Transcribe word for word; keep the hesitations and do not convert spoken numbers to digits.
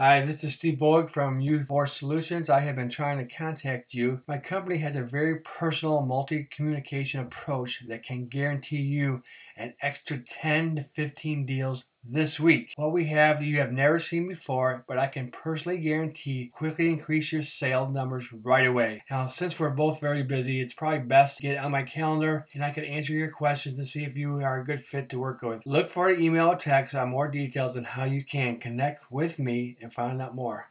Hi, this is Steve Boyd from U Force Solutions. I have been trying to contact you. My company has a very personal multi-communication approach that can guarantee you an extra ten to fifteen deals this week. What we have you have never seen before, but I can personally guarantee quickly increase your sales numbers right away. Now, since we're both very busy, it's probably best to get it on my calendar and I can answer your questions and see if you are a good fit to work with. Look for an email or text on more details on how you can connect with me and find out more.